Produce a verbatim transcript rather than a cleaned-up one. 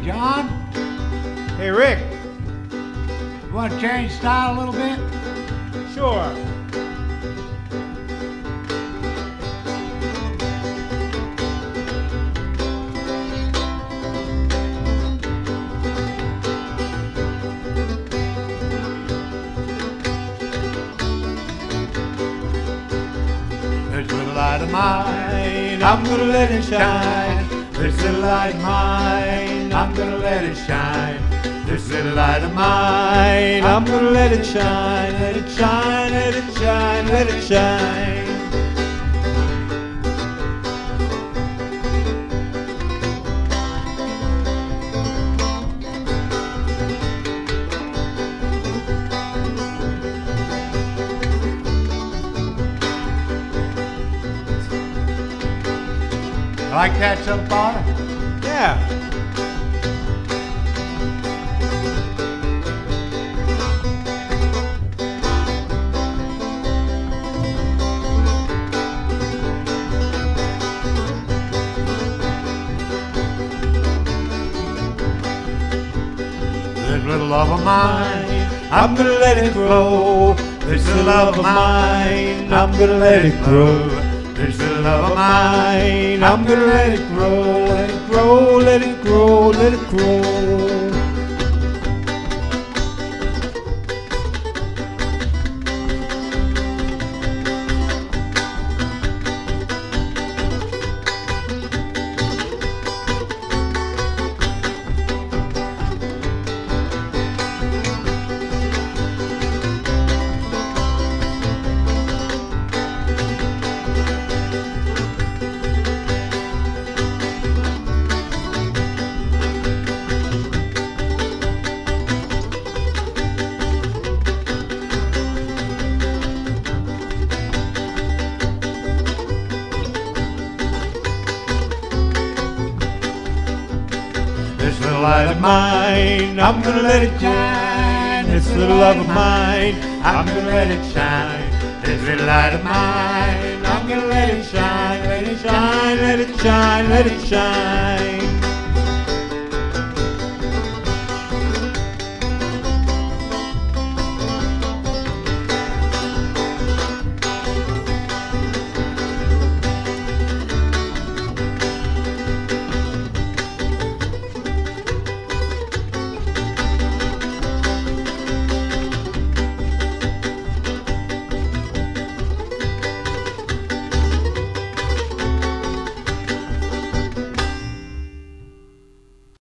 John, Hey, Rick. you want to change style a little bit? Sure. This little light of mine, I'm gonna let it shine. This little light of mine, I'm gonna let it shine. This little light of mine, I'm gonna let it shine, let it shine, let it shine, let it shine. Like that so far? Yeah. This little love of mine, I'm gonna let it grow. This little love of mine, I'm gonna let it grow. This little love of mine, I'm gonna let it grow, let it grow, let it grow, let it grow. This little light of mine, I'm gonna let it shine. This little love of mine, I'm gonna let it shine. This little light of mine, I'm gonna let it shine, let it shine, let it shine, let it shine.